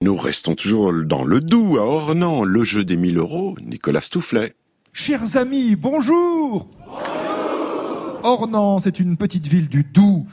Nous restons toujours dans le Doubs, à Ornans, le jeu des 1000 €, Nicolas Stoufflet. Chers amis, bonjour. Bonjour. Ornans, c'est une petite ville du Doubs.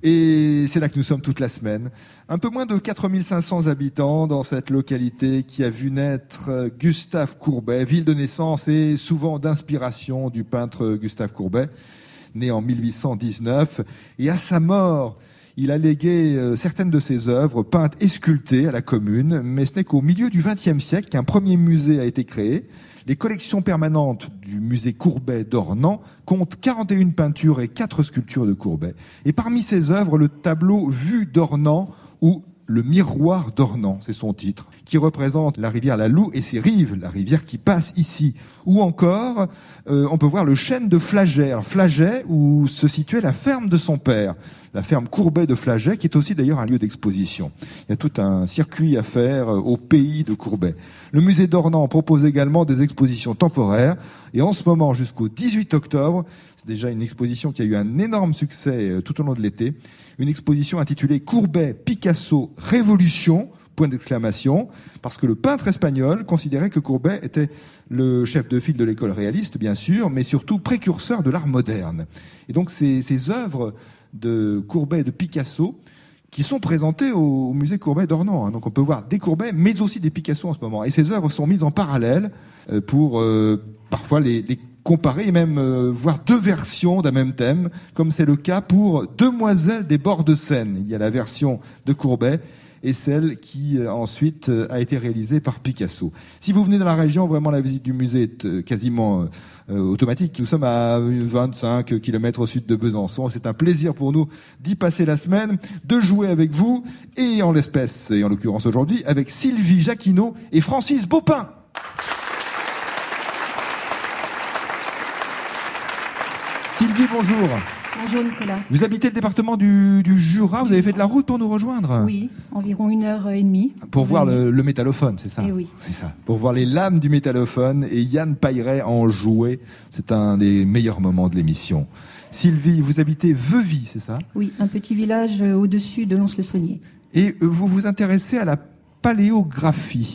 Et c'est là que nous sommes toute la semaine. Un peu moins de 4500 habitants dans cette localité qui a vu naître Gustave Courbet, ville de naissance et souvent d'inspiration du peintre Gustave Courbet, né en 1819. Et à sa mort, il a légué certaines de ses œuvres peintes et sculptées à la commune, mais ce n'est qu'au milieu du XXe siècle qu'un premier musée a été créé. Les collections permanentes du musée Courbet d'Ornans comptent 41 peintures et 4 sculptures de Courbet. Et parmi ces œuvres, le tableau Vue d'Ornans ou le miroir d'Ornans, c'est son titre, qui représente la rivière la Loue et ses rives, la rivière qui passe ici. Ou encore, on peut voir le chêne de Flaget. Alors, Flaget, où se situait la ferme de son père, la ferme Courbet de Flaget, qui est aussi d'ailleurs un lieu d'exposition. Il y a tout un circuit à faire au pays de Courbet. Le musée d'Ornans propose également des expositions temporaires. Et en ce moment, jusqu'au 18 octobre, c'est déjà une exposition qui a eu un énorme succès tout au long de l'été, une exposition intitulée Courbet, Picasso, Révolution, point d'exclamation, parce que le peintre espagnol considérait que Courbet était le chef de file de l'école réaliste, bien sûr, mais surtout précurseur de l'art moderne. Et donc ces œuvres de Courbet et de Picasso qui sont présentées au musée Courbet d'Ornans. Donc on peut voir des Courbet, mais aussi des Picasso en ce moment. Et ces œuvres sont mises en parallèle pour parfois les comparer et même voir deux versions d'un même thème, comme c'est le cas pour Demoiselles des bords de Seine. Il y a la version de Courbet et celle qui ensuite a été réalisée par Picasso. Si vous venez dans la région, vraiment la visite du musée est quasiment automatique. Nous sommes à 25 km au sud de Besançon. C'est un plaisir pour nous d'y passer la semaine, de jouer avec vous, et en l'espèce, et en l'occurrence aujourd'hui, avec Sylvie Jacquinot et Francis Baupin. Sylvie, bonjour. Bonjour Nicolas. Vous habitez le département du Jura, vous avez fait de la route pour nous rejoindre ? Oui, environ 1h30. Pour voir le métallophone, c'est ça ? Eh oui. C'est ça. Pour voir les lames du métallophone, et Yann Pailleret en jouer. C'est un des meilleurs moments de l'émission. Sylvie, vous habitez Veuvy, c'est ça ? Oui, un petit village au-dessus de Lons-le-Saunier. Et vous vous intéressez à la paléographie ?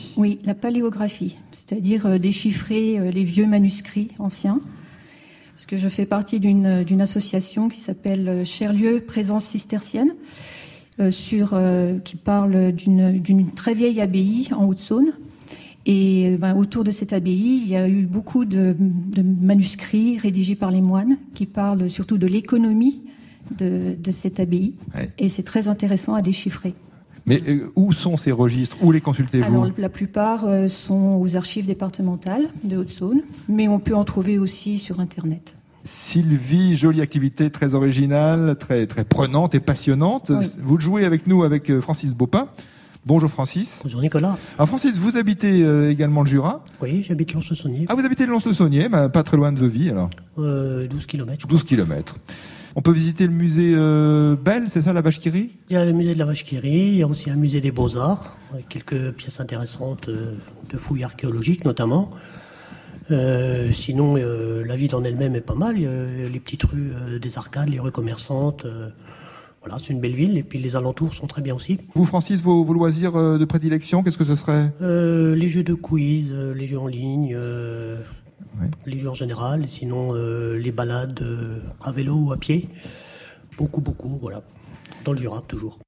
Oui, la paléographie, c'est-à-dire déchiffrer les vieux manuscrits anciens. Parce que je fais partie d'une association qui s'appelle Cherlieu Présence Cistercienne, qui parle d'une très vieille abbaye en Haute-Saône. Et autour de cette abbaye, il y a eu beaucoup de manuscrits rédigés par les moines qui parlent surtout de l'économie de cette abbaye. Ouais. Et c'est très intéressant à déchiffrer. Mais où sont ces registres ? Où les consultez-vous ? Alors, la plupart sont aux archives départementales de Haute-Saône, mais on peut en trouver aussi sur Internet. Sylvie, jolie activité, très originale, très, très prenante et passionnante. Oui. Vous jouez avec nous avec Francis Baupin. Bonjour Francis. Bonjour Nicolas. Alors Francis, vous habitez également le Jura ? Oui, j'habite Lons-le-Saunier. Ah, vous habitez Lons-le-Saunier, pas très loin de Veuvy alors ? 12 km. 12 km. On peut visiter le musée Belle, c'est ça, la Vache qui rit ? Il y a le musée de la Vache qui rit, il y a aussi un musée des Beaux-Arts, avec quelques pièces intéressantes de fouilles archéologiques notamment. Sinon, la ville en elle-même est pas mal. Il y a les petites rues des Arcades, les rues commerçantes. Voilà, c'est une belle ville. Et puis les alentours sont très bien aussi. Vous, Francis, vos loisirs de prédilection, qu'est-ce que ce serait ? Les jeux de quiz, les jeux en ligne, ouais. Les jeux en général. Et sinon, les balades à vélo ou à pied. Beaucoup, voilà. Dans le Jura, toujours.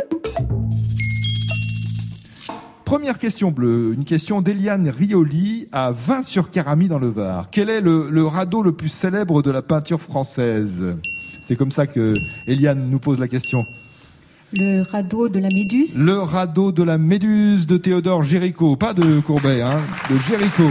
Première question bleue, une question d'Eliane Rioli à Vins-sur-Caramie dans le Var. Quel est le radeau le plus célèbre de la peinture française ? C'est comme ça que Eliane nous pose la question. Le radeau de la Méduse ? Le radeau de la Méduse de Théodore Géricault, pas de Courbet, de Géricault.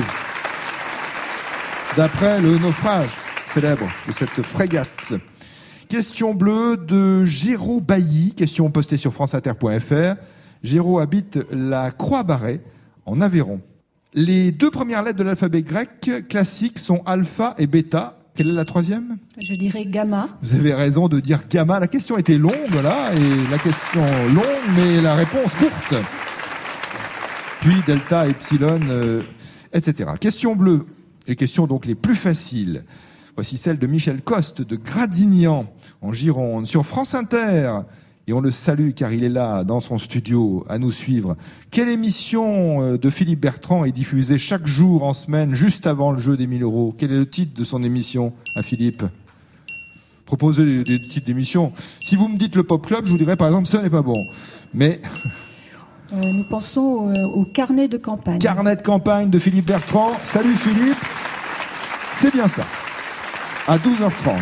D'après le naufrage célèbre de cette frégate. Question bleue de Géraud Bailly, question postée sur franceinter.fr. Géraud habite la Croix-Barret, en Aveyron. Les deux premières lettres de l'alphabet grec classique sont alpha et bêta. Quelle est la troisième ? Je dirais gamma. Vous avez raison de dire gamma. La question était longue, là, et la question longue, mais la réponse courte. Puis delta, epsilon, etc. Question bleue. Les questions donc les plus faciles. Voici celle de Michel Coste de Gradignan, en Gironde. Sur France Inter, et on le salue car il est là dans son studio à nous suivre. Quelle émission de Philippe Bertrand est diffusée chaque jour en semaine, juste avant le jeu des 1000 euros? Quel est le titre de son émission à Philippe? Proposez des titres d'émission. Si vous me dites le Pop Club, je vous dirais par exemple, ce n'est pas bon. Mais nous pensons au carnet de campagne. Carnet de campagne de Philippe Bertrand. Salut Philippe. C'est bien ça. À 12h30.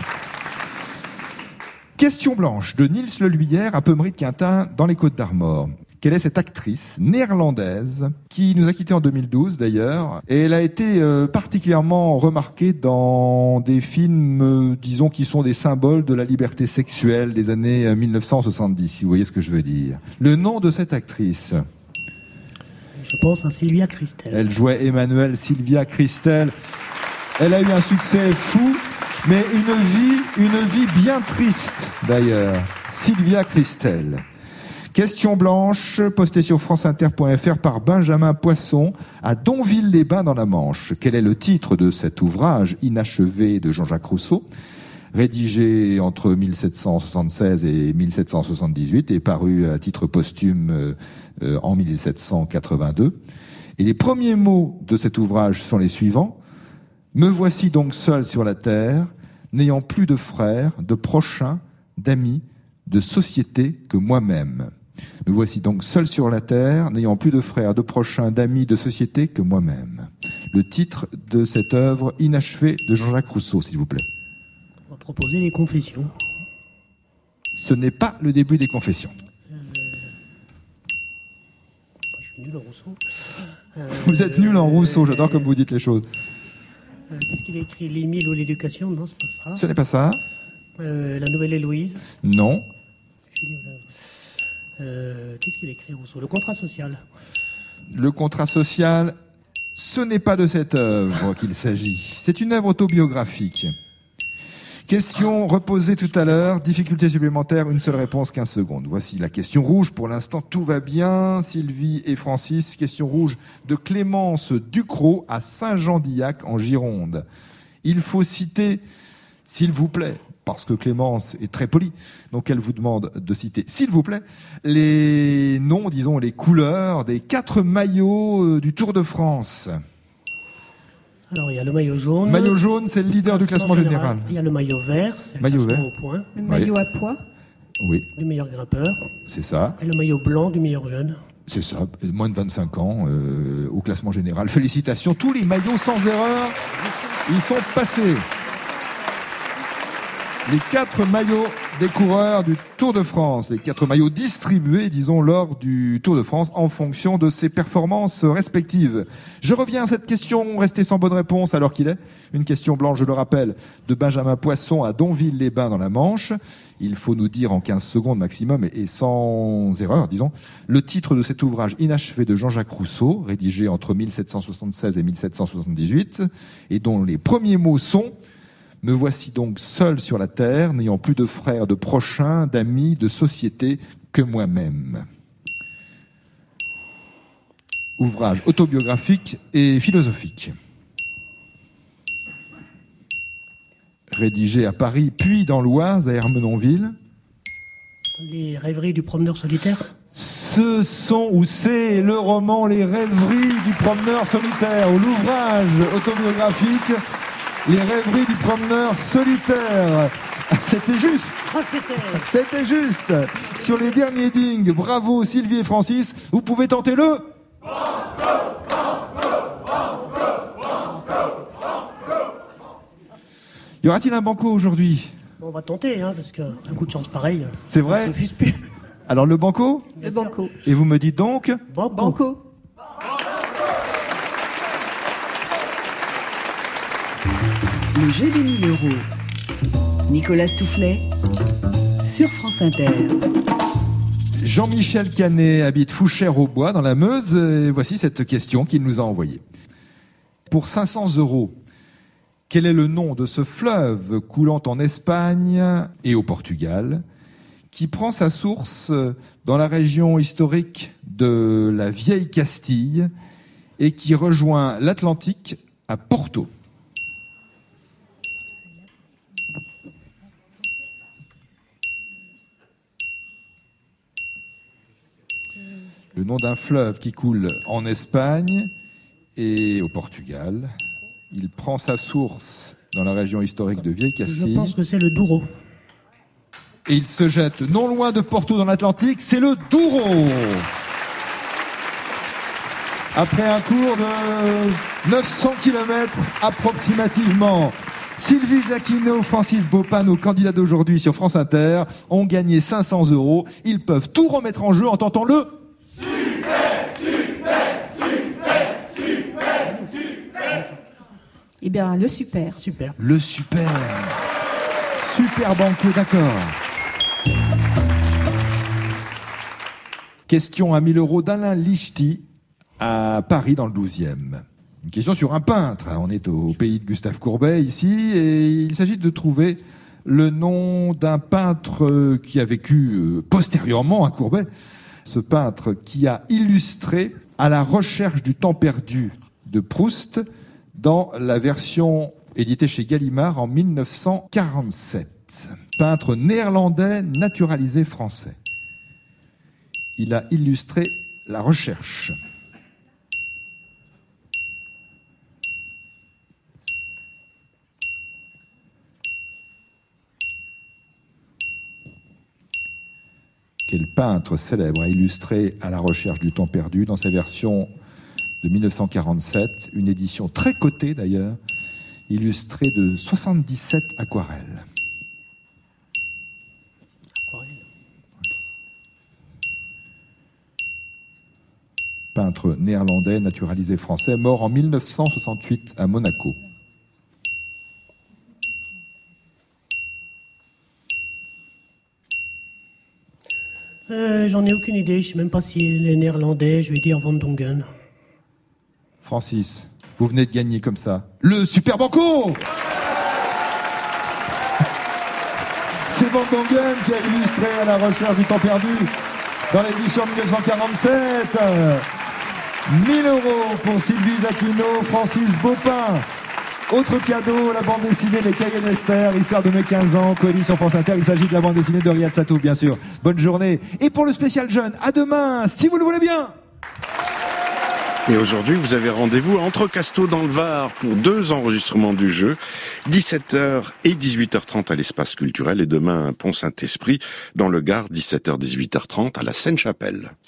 Question blanche de Niels Leluyère à Pemery-de-Quintin dans les Côtes-d'Armor. Quelle est cette actrice néerlandaise qui nous a quittés en 2012 d'ailleurs, et elle a été particulièrement remarquée dans des films, disons, qui sont des symboles de la liberté sexuelle des années 1970, si vous voyez ce que je veux dire. Le nom de cette actrice? Je pense à Sylvia Christel. Elle jouait Emmanuelle Sylvia Christel. Elle a eu un succès fou, mais une vie bien triste d'ailleurs. Sylvia Christel. Question blanche, postée sur franceinter.fr par Benjamin Poisson à Donville-les-Bains dans la Manche. Quel est le titre de cet ouvrage inachevé de Jean-Jacques Rousseau, rédigé entre 1776 et 1778 et paru à titre posthume en 1782? Et les premiers mots de cet ouvrage sont les suivants. Me voici donc seul sur la terre, n'ayant plus de frères, de prochains, d'amis, de société que moi-même. Me voici donc seul sur la terre, n'ayant plus de frères, de prochains, d'amis, de société que moi-même. Le titre de cette œuvre inachevée de Jean-Jacques Rousseau, s'il vous plaît. On va proposer les Confessions. Ce n'est pas le début des Confessions. Je suis nul en Rousseau. Vous êtes nul en Rousseau, j'adore comme vous dites les choses. Qu'est-ce qu'il a écrit? L'Émile ou l'éducation? Non, c'est pas ça. Ce n'est pas ça. La Nouvelle Héloïse? Non. Qu'est-ce qu'il a écrit Rousseau? Le contrat social? Le contrat social, ce n'est pas de cette œuvre qu'il s'agit. C'est une œuvre autobiographique. Question reposée tout à l'heure, difficulté supplémentaire, une seule réponse, 15 secondes. Voici la question rouge. Pour l'instant, tout va bien. Sylvie et Francis. Question rouge de Clémence Ducrot à Saint-Jean-d'Illac en Gironde. Il faut citer, s'il vous plaît, parce que Clémence est très polie, donc elle vous demande de citer, s'il vous plaît, les noms, disons, les couleurs des 4 maillots du Tour de France. Alors, il y a le maillot jaune. Maillot jaune, c'est le leader du classement général. Il y a le maillot vert, c'est le maillot classement vert. au point. Le maillot à pois. Oui. Du meilleur grimpeur. C'est ça. Et le maillot blanc du meilleur jeune. C'est ça, moins de 25 ans au classement général. Félicitations, tous les maillots sans erreur, ils sont passés. Les 4 maillots des coureurs du Tour de France, les 4 maillots distribués, disons, lors du Tour de France en fonction de ses performances respectives. Je reviens à cette question restée sans bonne réponse alors qu'il est. Une question blanche, je le rappelle, de Benjamin Poisson à Donville-les-Bains dans la Manche. Il faut nous dire en 15 secondes maximum et sans erreur, disons, le titre de cet ouvrage inachevé de Jean-Jacques Rousseau, rédigé entre 1776 et 1778, et dont les premiers mots sont: me voici donc seul sur la terre, n'ayant plus de frères, de prochains, d'amis, de société que moi-même. Ouvrage autobiographique et philosophique. Rédigé à Paris, puis dans l'Oise, à Ermenonville. Les rêveries du promeneur solitaire? Ce sont, ou c'est le roman Les rêveries du promeneur solitaire, ou l'ouvrage autobiographique Les rêveries du promeneur solitaire. C'était juste. C'était juste. Sur les derniers dings, bravo Sylvie et Francis. Vous pouvez tenter le... Y aura-t-il un banco aujourd'hui? On va tenter, hein, parce qu'un coup de chance pareil, c'est vrai. Ça se refuse plus. Alors le banco? Le banco. Et vous me dites donc? Banco. Le jeu des 1000 euros. Nicolas Toufflet sur France Inter. Jean-Michel Canet habite Fouchères-au-Bois dans la Meuse. Et voici cette question qu'il nous a envoyée. Pour 500 €, quel est le nom de ce fleuve coulant en Espagne et au Portugal, qui prend sa source dans la région historique de la Vieille Castille et qui rejoint l'Atlantique à Porto? nom d'un fleuve qui coule en Espagne et au Portugal. Il prend sa source dans la région historique de Vieille-Castille. Je pense que c'est le Douro. Et il se jette non loin de Porto dans l'Atlantique, c'est le Douro. Après un cours de 900 km approximativement, Sylvie Jacquineau, Francis Bopin, nos candidats d'aujourd'hui sur France Inter, ont gagné 500 €. Ils peuvent tout remettre en jeu en tentant le... Eh bien, le super. Super. Le super. Super banco, d'accord. Question à 1000 € d'Alain Lichty à Paris dans le 12e. Une question sur un peintre. On est au pays de Gustave Courbet ici et il s'agit de trouver le nom d'un peintre qui a vécu postérieurement à Courbet. Ce peintre qui a illustré À la recherche du temps perdu de Proust dans la version éditée chez Gallimard en 1947. Peintre néerlandais naturalisé français. Il a illustré La recherche. Quel peintre célèbre a illustré À la recherche du temps perdu dans sa version de 1947, une édition très cotée d'ailleurs, illustrée de 77 aquarelles. Peintre néerlandais naturalisé français, mort en 1968 à Monaco. J'en ai aucune idée, je sais même pas s'il est néerlandais, je vais dire Van Dongen. Francis, vous venez de gagner comme ça le Super Banco. C'est Van Dongen qui a illustré À la recherche du temps perdu dans l'édition 1947. 1000 € pour Sylvie Jacquineau, Francis Bopin. Autre cadeau, la bande dessinée Les Cahiers d'Esther, l'histoire de mes 15 ans, coédition France Inter. Il s'agit de la bande dessinée de Riyad Satou, bien sûr. Bonne journée. Et pour le spécial jeune, à demain, si vous le voulez bien. Et aujourd'hui, vous avez rendez-vous à Entrecasteaux dans le Var pour 2 enregistrements du jeu, 17h et 18h30 à l'espace culturel et demain à Pont-Saint-Esprit dans le Gard, 17h-18h30 à la Seine-Chapelle.